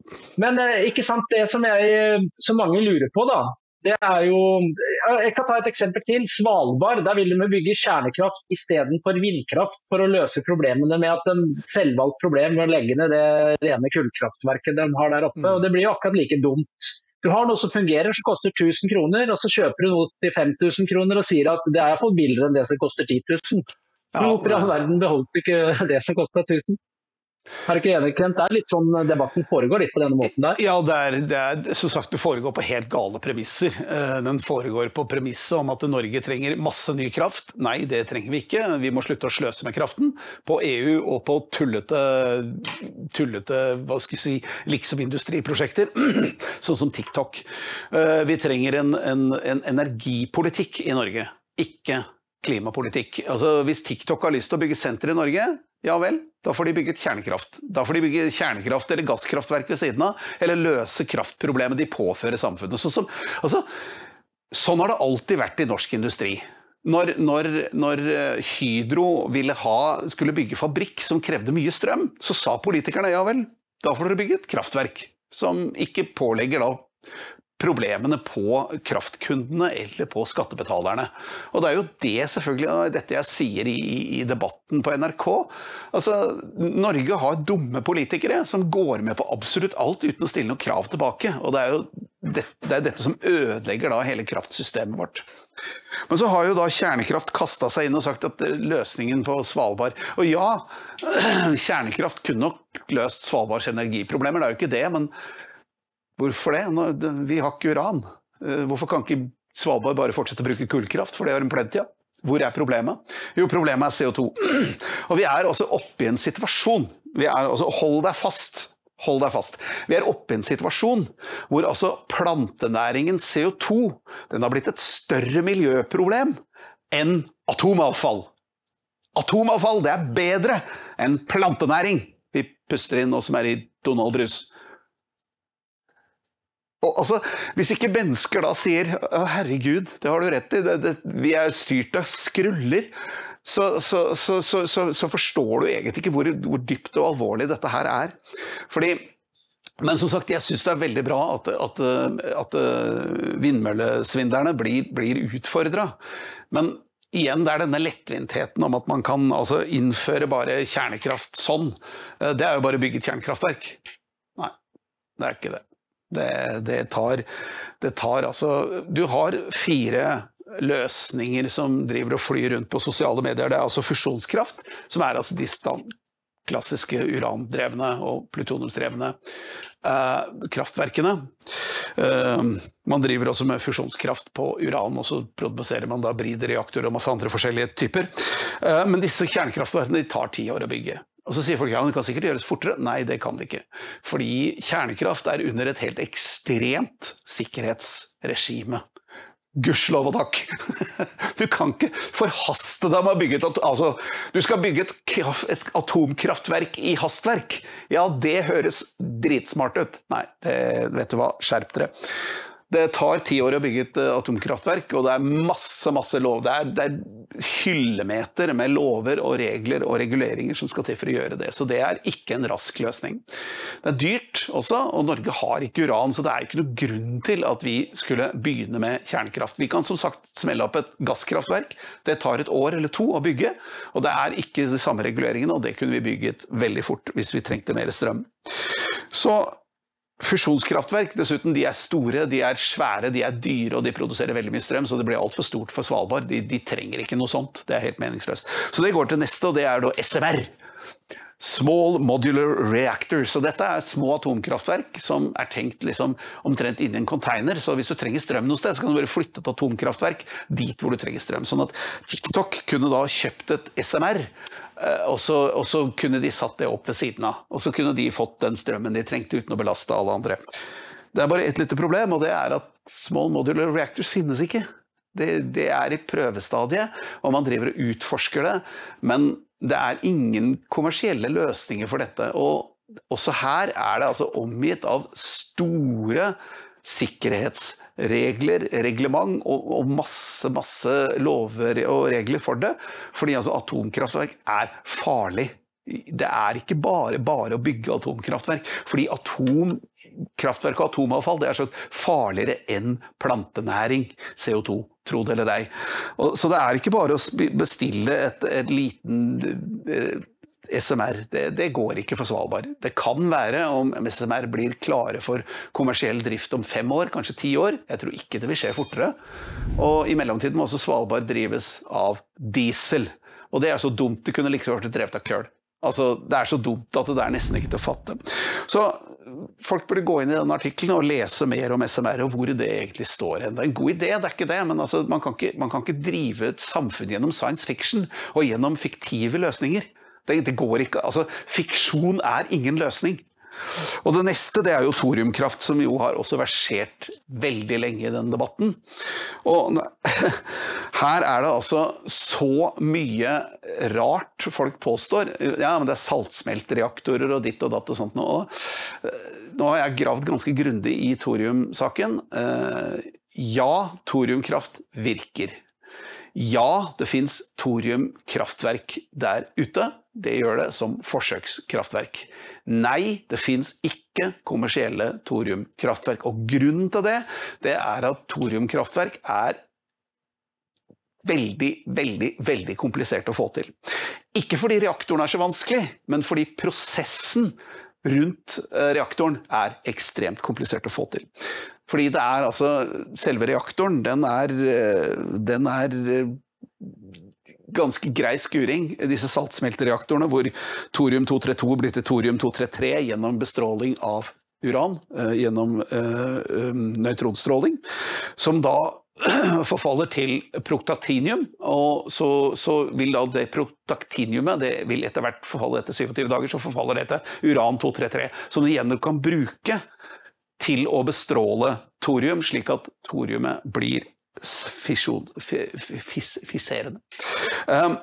Men ikke sant, det som, jeg, som mange lurer på da, det er jo, jeg kan ta et eksempel til, Svalbard, der vil de bygge kjernekraft i stedet for vindkraft for å løse problemene med at de selvvalgt problem med å legge ned det rene kullkraftverket de har der oppe, og det blir jo akkurat like dumt. Du har noe som fungerer som koster tusen kroner, og så kjøper du noe til fem tusen kroner og sier at det er for billigere enn det som koster ti tusen. Men hvorfor i all verden beholdt du ikke det som koster tusen? Er du ikke enig, Kent? Det er litt sånn debatten foregår litt på denne måten der. Ja, det er, det er som sagt, det foregår på helt gale premisser. Den foregår på premisset om at Norge trenger masse ny kraft. Nei, det trenger vi ikke. Vi må slutte å sløse med kraften på E U og på tullete, tullete hva skal jeg si, liksom industriprosjekter, sånn som TikTok. Vi trenger en, en, en energipolitikk i Norge, ikke klimapolitikk. Altså, hvis TikTok har lyst til å bygge senter i Norge, ja vel, da får de bygge kjernekraft. Da får de bygge kjernekraft eller gasskraftverk ved siden av, eller løse kraftproblemet de påfører samfunnet. Så, som, altså, sånn har det alltid vært i norsk industri. Når, når, når Hydro ville ha, skulle bygge fabrikk som krevde mye strøm, så sa politikerne, ja vel, da får dere bygge et kraftverk som ikke pålegger da problemene på kraftkundene eller på skattebetalerne. Og det er jo det selvfølgelig, dette jeg sier i, i debatten på N R K. Altså, Norge har dumme politikere som går med på absolutt alt uten å stille noe krav tilbake. Og det er jo det, det er dette som ødelegger da hele kraftsystemet vårt. Men så har jo da kjernekraft kastet seg inn og sagt at løsningen på Svalbard, og ja, kjernekraft kunne nok løst Svalbards energiproblemer, det er jo ikke det, men hvorfor det? Vi har ikke uran. Hvorfor kan ikke Svalbard bare fortsette å bruke kullkraft, for det har en plenty av? Hvor er problemet? Jo, problemet er C O to. Og vi er også oppe i en situasjon. Vi er altså, hold deg fast. Hold deg fast. Vi er oppe i en situasjon hvor altså plantenæringen C O to, den har blitt et større miljøproblem enn atomavfall. Atomavfall, det er bedre enn plantenæring. Vi puster inn noe som er i Donald Brus. Og, altså, hvis ikke mennesker da sier, herregud, det har du rett i, det, det, vi er styrt av skruller, så, så, så, så, så, så forstår du egentlig ikke hvor, hvor dypt og alvorlig dette her er. Fordi, men som sagt, jeg synes det er veldig bra at, at, at vindmøllesvindlerne blir, blir utfordret. Men igjen, det er denne lettvintheten om at man kan altså, innføre bare kjernekraft sånn. Det er jo bare bygget kjernekraftverk. Nei, det er ikke det. Det, det, tar, det tar altså, du har fire løsninger som driver og flyr rundt på sosiale medier. Det er altså fusjonskraft, som er altså de stand, klassiske urandrevne og plutoniumsdrevne eh, kraftverkene. Eh, man driver også med fusjonskraft på uran, og så produserer man da briderreaktorer og masse andre forskjellige typer. Eh, men disse kjernekraftverkene de tar ti år å bygge. Og så sier folk, ja, det kan sikkert gjøres fortere. Nei, det kan det ikke. Fordi kjernekraft er under et helt ekstremt sikkerhetsregime. Gudskjelov og takk. Du kan ikke forhaste deg med å bygge et, altså, du skal bygge et, et atomkraftverk i hastverk. Ja, det høres dritsmart ut. Nei, det, vet du hva, skjerp dere. Det tar ti år å bygge et atomkraftverk, og det er masse, masse lov. Det er, det er hyllemeter med lover og regler og reguleringer som skal til for å gjøre det. Så det er ikke en rask løsning. Det er dyrt også, og Norge har ikke uran, så det er ikke noe grunn til at vi skulle begynne med kjernekraft. Vi kan som sagt smelle opp et gasskraftverk. Det tar et år eller to å bygge, og det er ikke de samme reguleringene, og det kunne vi bygget veldig fort hvis vi trengte mer strøm. Så fusjonskraftverk, dessuten, de er store, de er svære, de er dyre, og de produserer veldig mye strøm, så det blir alt for stort for Svalbard. De, de trenger ikke noe sånt. Det er helt meningsløst. Så det går til neste, og det er da S M R. Small Modular Reactor. Så dette er små atomkraftverk som er tenkt liksom omtrent inni en container. Så hvis du trenger strøm noe sted, så kan du bare flytte et atomkraftverk dit hvor du trenger strøm. Sånn at TikTok kunne da kjøpt et S M R, og så, og så kunne de satt det opp ved siden av. Og så kunne de fått den strømmen de trengte uten å belaste alle andre. Det er bare et lite problem, og det er at Small Modular Reactors finnes ikke. Det, det er i prøvestadiet, og man driver og utforsker det, men det er ingen kommersielle løsninger for dette, og også her er det altså omgitt av store sikkerhetsregler, reglement og, og masse, masse lover og regler for det, fordi altså atomkraftverk er farlig. det er ikke bare, bare å bygge atomkraftverk, fordi atomkraftverk og atomavfall det er så farligere enn plantenæring, C O to, tro det eller ei. Og, så det er ikke bare å bestille et, et liten S M R, det, det går ikke for Svalbard. Det kan være om S M R blir klare for kommersiell drift om fem år, kanskje ti år. Jeg tror ikke det vil skje fortere. Og i mellomtiden må også Svalbard drives av diesel. Og det er så dumt, det kunne liksom vært drevet av køl. Altså, det er så dumt at det er nesten ikke til å fatte. Så folk burde gå inn i denne artikkelen og lese mer om S M R og hvor det egentlig står. Det er en god idé, det er ikke det, men altså, man, kan ikke, man kan ikke drive et samfunn gjennom science fiction og gjennom fiktive løsninger. Det, det går ikke, altså fiksjon er ingen løsning. Og det neste, det er jo thoriumkraft, som jo har også versert veldig lenge i den debatten. Og her er det altså så mye rart folk påstår. Ja, men det er saltsmeltreaktorer og ditt og datt og sånt nå. Nå har jeg gravd ganske grundig i thoriumsaken. Ja, thoriumkraft virker. Ja, det finnes thoriumkraftverk der ute. Det gjør det som forsøkskraftverk. Nei, det finnes ikke kommersielle thoriumkraftverk. Og grunnen til det, det er at thoriumkraftverk er veldig, veldig, veldig komplisert å få til. Ikke fordi reaktoren er så vanskelig, men fordi prosessen rundt reaktoren er ekstremt komplisert å få til. Fordi det er altså, selve reaktoren, den er, den er ganske grei skuring, disse saltsmeltereaktorene, hvor thorium to tre to blir til thorium to tre tre gjennom bestråling av uran, gjennom uh, nøytronstråling, som da forfaller til protaktinium, og så, så vil da det protaktiniumet, det vil etter hvert forfalle etter syvogtyve dager, så forfaller det til uran to tre tre, som du igjen kan bruke til å bestråle thorium, slik at thoriumet blir fisjon, fis, fiserende. Um,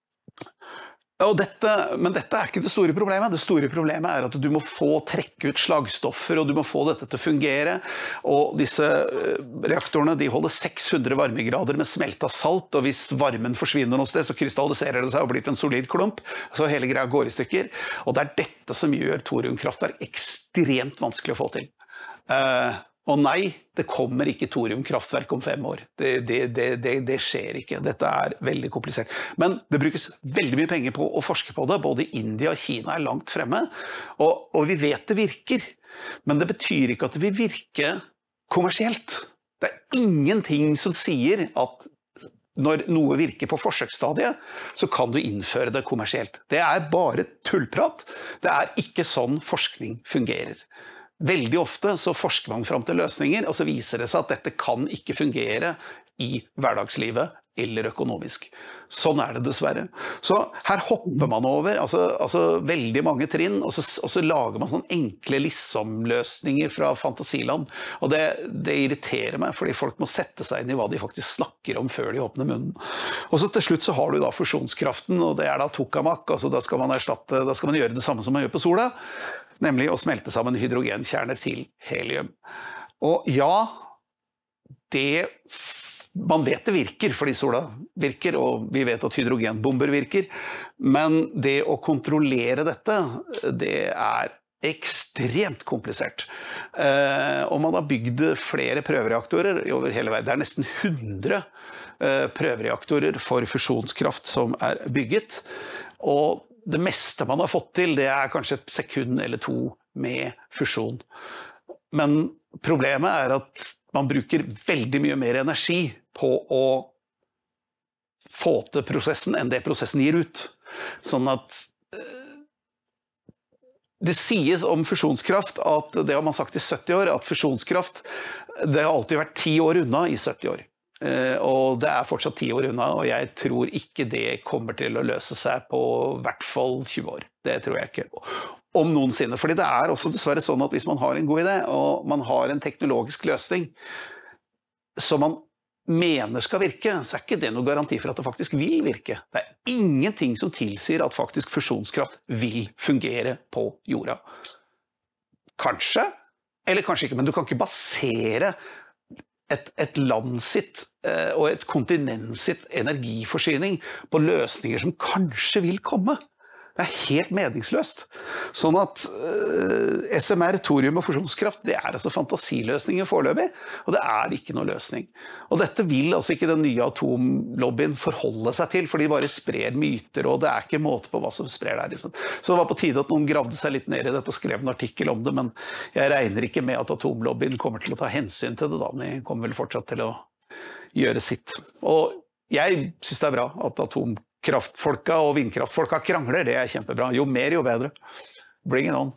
og dette, men dette er ikke det store problemet. Det store problemet er at du må få trekke ut slagstoffer, og du må få dette til å fungere. Og disse reaktorene, de holder seks hundre varmegrader med smelta salt, og hvis varmen forsvinner noe sted, så krystalliserer det seg og blir til en solid klump, så hele greia går i stykker. Og det er dette som gjør thoriumkraftverk ekstremt vanskelig å få til. Uh, og nei, det kommer ikke thoriumkraftverk om fem år. Det, det, det, det, det skjer ikke. Dette er veldig komplisert. Men det brukes veldig mye penger på å forske på det. Både India og Kina er langt fremme. Og, og vi vet det virker. Men det betyr ikke at det vil virke kommersielt. Det er ingenting som sier at når noe virker på forsøksstadiet, så kan du innføre det kommersielt. Det er bare tullprat. Det er ikke sånn forskning fungerer. Veldig ofte så forsker man frem til løsninger, og så viser det seg at dette kan ikke fungere i hverdagslivet eller økonomisk. Sånn er det dessverre. Så her hopper man over altså, altså veldig mange trinn, og så, og så lager man sånne enkle liksom-løsninger fra fantasiland. Og det, det irriterer meg, fordi folk må sette seg inn i hva de faktisk snakker om før de åpner munnen. Og så til slutt så har du da fusjonskraften, og det er da tokamak, altså da skal man erstatte, da skal man gjøre det samme som man gjør på sola, nemlig å smelte sammen hydrogenkjerner til helium. Og ja, det, man vet det virker, fordi sola virker, og vi vet at hydrogenbomber virker, men det å kontrollere dette, det er ekstremt komplisert. Eh, og man har bygd flere prøvereaktorer over hele verden. Det er nesten hundre eh, prøvereaktorer for fusjonskraft som er bygget, og det meste man har fått til, det er kanskje et sekund eller to med fusjon. Men problemet er at man bruker veldig mye mer energi på å få til prosessen enn det prosessen gir ut. Sånn at det sies om fusjonskraft at, det har man sagt i sytti år, at fusjonskraft, det har alltid vært ti år unna i sytti år. Uh, og det er fortsatt ti år unna, og jeg tror ikke det kommer til å løse seg på hvert fall tjue år. Det tror jeg ikke. Om noensinne. Fordi det er også dessverre sånn at hvis man har en god idé, og man har en teknologisk løsning som man mener skal virke, så er ikke det noe garanti for at det faktisk vil virke. Det er ingenting som tilsier at faktisk fusjonskraft vil fungere på jorda. Kanskje, eller kanskje ikke, men du kan ikke basere Et, et land sitt eh, og et kontinent sitt energiforsyning på løsninger som kanskje vil komme. Det er helt meningsløst. Sånn at uh, S M R, thorium og fusjonskraft, det er altså fantasiløsninger foreløpig, og det er ikke noe løsning. Og dette vil altså ikke den nye atomlobbyen forholde seg til, for de bare sprer myter, og det er ikke måte på hva som sprer der. Liksom. Så det var på tide at noen gravde seg litt ned i dette og skrev en artikkel om det, men jeg regner ikke med at atomlobbyen kommer til å ta hensyn til det da. De kommer vel fortsatt til å gjøre sitt. Og jeg synes det er bra at atomkraftfolka og vindkraftfolka krangler, det er kjempebra. Jo mer, jo bedre. Bring it on.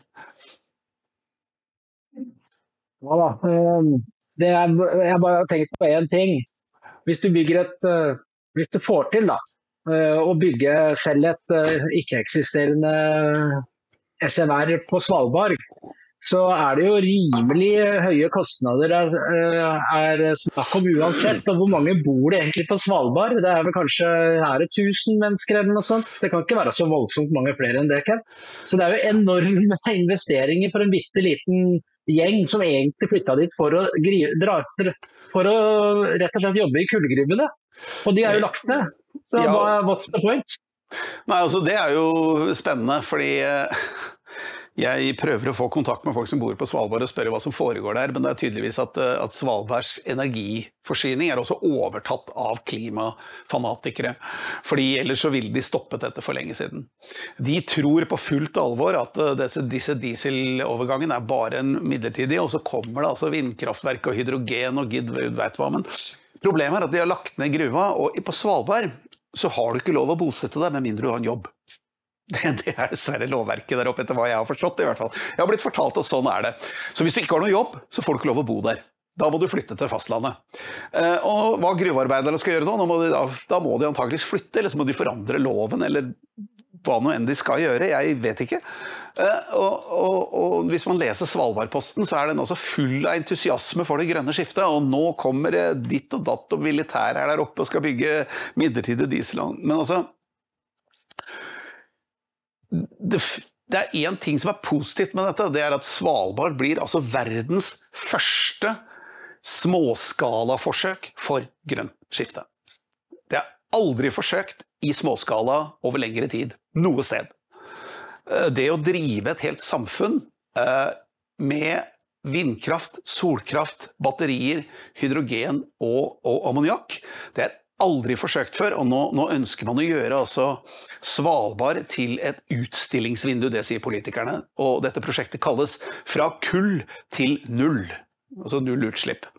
Ja da, det er, jeg bare har tenkt på en ting. Hvis du bygger et, hvis du får til da, å bygge selv et ikke-eksisterende S M R på Svalbard, så er det jo rimelig høye kostnader er snakk om uansett. Og hvor mange bor det egentlig på Svalbard? Det er vel kanskje er det tusen mennesker eller noe sånt. Det kan ikke være så voldsomt mange flere enn det, Ken. Så det er jo enorme investeringer for en bitte liten gjeng som egentlig flyttet dit for å, dra, for å rett og slett jobbe i kullgruvene. Og de er jo lagt ned. Så ja. hva, what's the point? Nei, altså det er jo spennende, fordi jeg prøver å få kontakt med folk som bor på Svalbard og spørre hva som foregår der, men det er tydeligvis at, at Svalbards energiforsyning er også overtatt av klimafanatikere, fordi ellers så ville de stoppet dette for lenge siden. De tror på fullt alvor at disse, disse dieselovergangen er bare en midlertidig, og så kommer det altså vindkraftverk og hydrogen og gid vet hva, men problemet er at de har lagt ned gruva, og på Svalbard så har du ikke lov å bosette deg med mindre du har en jobb. Det, det er dessverre lovverket der oppe, etter hva jeg har forstått i hvert fall. Jeg har blitt fortalt at sånn er det. Så hvis du ikke har noe jobb, så får du ikke lov å bo der. Da må du flytte til fastlandet. Eh, og hva gruvearbeiderne skal gjøre nå? Nå må de, da, da må de antageligvis flytte, eller så må de forandre loven, eller hva nå enn de skal gjøre, jeg vet ikke. Eh, og, og, og hvis man leser Svalbardposten, så er den også full av entusiasme for det grønne skiftet, og nå kommer det ditt og datt, og militær er der oppe og skal bygge midlertidig diesel. Men altså, Det, det er en ting som er positivt med dette, det er at Svalbard blir altså verdens første småskala-forsøk for grønt skifte. Det er aldri forsøkt i småskala over lengre tid, noe sted. Det å drive et helt samfunn med vindkraft, solkraft, batterier, hydrogen og, og ammoniakk, det er aldri forsøkt før, og nå, nå ønsker man å gjøre altså Svalbard til et utstillingsvindu, det sier politikerne, og dette prosjektet kalles Fra kull til null, altså null utslipp.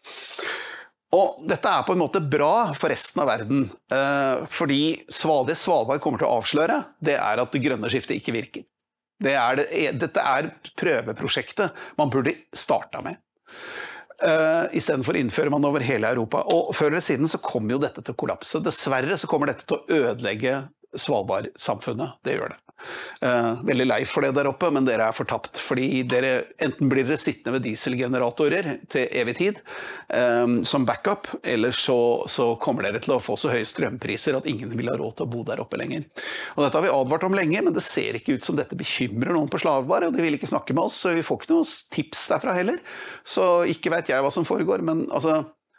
Og dette er på en måte bra for resten av verden, eh, fordi det Svalbard kommer til å avsløre, det er at det grønne skiftet ikke virker. Det er det, dette er prøveprosjektet man burde starta med. Uh, I stedet for innfører man over hele Europa. Og før eller siden så kommer jo dette til å kollapse. Dessverre så kommer dette til å ødelegge Svalbard-samfunnet. Det gjør det. Uh, veldig lei for det der oppe, men dere er fortapt. Fordi dere, enten blir dere sittende ved dieselgeneratorer til evig tid, um, som backup, eller så, så kommer dere til å få så høye strømpriser at ingen vil ha råd til å bo der oppe lenger. Og dette har vi advart om lenge, men det ser ikke ut som dette bekymrer noen på Svalbard, og de vil ikke snakke med oss, så vi får ikke noen tips derfra heller. Så ikke vet jeg hva som foregår, men altså,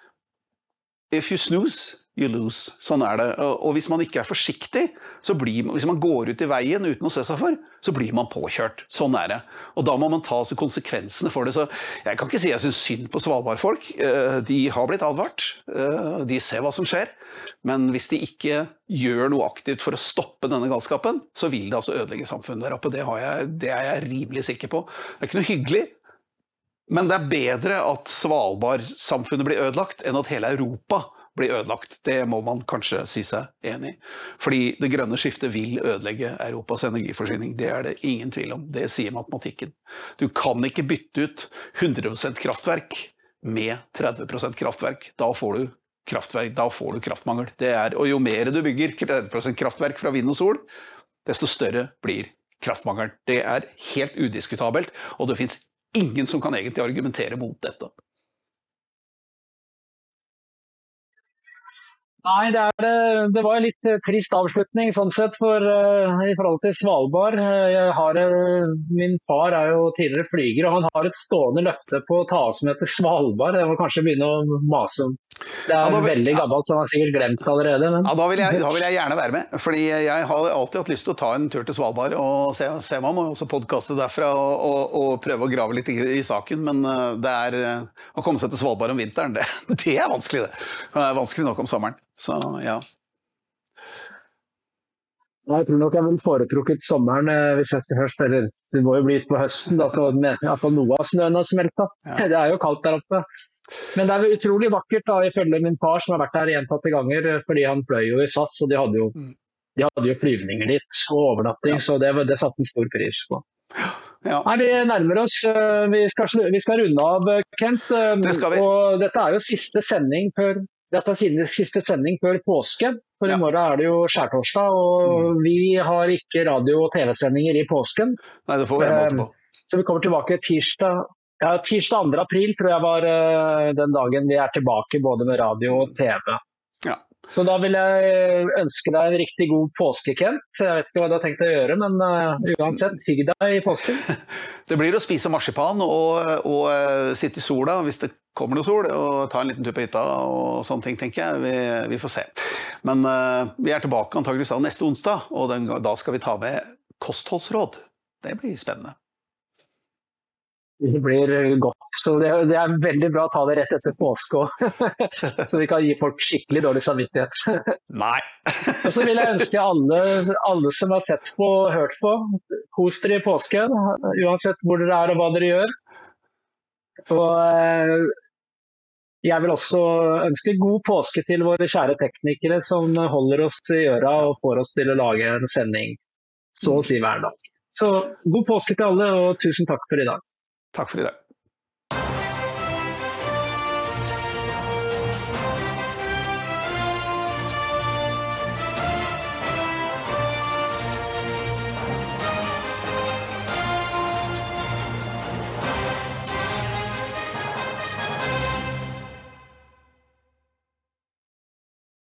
if you snooze, you lose. Sånn er det. Og hvis man ikke er forsiktig, så blir man, hvis man går ut i veien uten å se seg for, så blir man påkjørt. Sånn er det. Og da må man ta altså konsekvensene for det. Så jeg kan ikke si jeg synes synd på Svalbard-folk. De har blitt advart. De ser hva som skjer. Men hvis de ikke gjør noe aktivt for å stoppe denne galskapen, så vil det altså ødelegge samfunnet der oppe. Det, har jeg, det er jeg rimelig sikker på. Det er ikke noe hyggelig. Men det er bedre at Svalbard-samfunnet blir ødelagt enn at hele Europa blir ødelagt. Det må man kanskje si seg enig i. Fordi det grønne skiftet vil ødelegge Europas energiforsyning. Det er det ingen tvil om. Det sier matematikken. Du kan ikke bytte ut hundre prosent kraftverk med tretti prosent kraftverk. Da får du kraftverk, da får du kraftmangel. Det er, og jo mer du bygger tretti prosent kraftverk fra vind og sol, desto større blir kraftmangelen. Det er helt udiskutabelt, og det finnes ingen som kan egentlig argumentere mot dette. Nei, det, er, det var en litt trist avslutning sånn sett for, uh, i forhold til Svalbard. Jeg har uh, min far er jo tidligere flyger, og han har et stående løfte på å ta oss med til Svalbard. Jeg må kanskje begynne å mase om. Det er Ja, da vil- veldig ja. gammelt, så han har sikkert glemt allerede. Men... Ja, da vil, jeg, da vil jeg gjerne være med, fordi jeg har alltid hatt lyst til å ta en tur til Svalbard og se, se meg om, og også podcaste derfra og, og, og prøve å grave litt i, i saken, men eh, det er eh, å komme seg til Svalbard om vinteren, det, det er vanskelig det. Det er vanskelig nok om sommeren, så ja. Nei, Jeg tror nok jeg vil foretrukket sommeren eh, hvis jeg skal først, eller det må jo bli på høsten, da, så mener jeg at noe av snøen har smeltet. Ja. Det er jo kaldt der oppe. Men det er jo utrolig vakkert da, ifølge min far som har vært der gjentatte ganger, eh, fordi han fløy jo i S A S, og de hadde jo, de hadde jo flyvninger dit og overnatting, så det, det satte en stor pris på. Ja. Nei, vi nærmer oss, eh, vi skal, slu- vi skal runde av, eh, Kent, eh, Det skal vi. og dette er jo siste sending før Dette er sin- siste sending før påske, for Ja. i morgen er det jo skjærtorsdag, og vi har ikke radio- og T V-sendinger i påsken. Nei, det får være måte på. Så vi kommer tilbake tirsdag, ja, tirsdag andre april, tror jeg var eh, den dagen vi er tilbake både med radio og T V. Ja. Så da vil jeg ønske deg en riktig god påske, Kent. Så jeg vet ikke hva du har tenkt å gjøre, men eh, uansett, hygg deg i påsken. Det blir å spise marsipan og, og eh, sitte i sola hvis det kommer noe sol, og ta en liten tur på hytta og sånne ting, tenker jeg. Vi, vi får se. Men eh, vi er tilbake antageligvis da neste onsdag, og den, da skal vi ta med kostholdsråd. Det blir spennende. Det blir godt. Så det, det er veldig bra å ta det rett etter påske også. Så vi kan gi folk skikkelig dårlig samvittighet. Nei. Og så vil jeg ønske alle, alle som har sett på og hørt på, kos dere i påsken, uansett hvor dere er og hva dere gjør. Og eh, jeg vil også ønske god påske til våre kjære teknikere som holder oss i øra og får oss til å lage en sending så å si hver dag. Så god påske til alle, og tusen takk for i dag. Takk for i dag.